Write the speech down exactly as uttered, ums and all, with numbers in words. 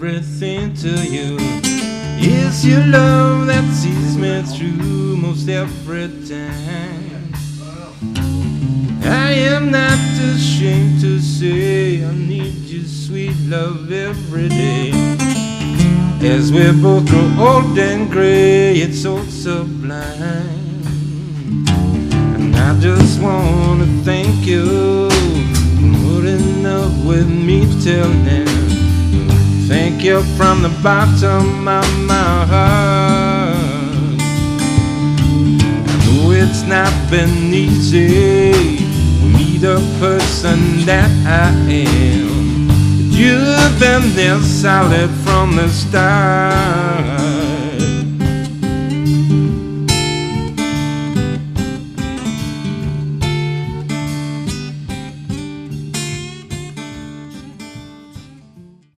everything to you. It's your love that sees me through most every time. I am not ashamed to say I need your sweet love every day. As we both grow old and gray, it's so sublime. And I just want to thank you for putting up with me till now. Thank you from the bottom of my heart. I know it's not been easy to meet the person that I am. You've been there solid from the start.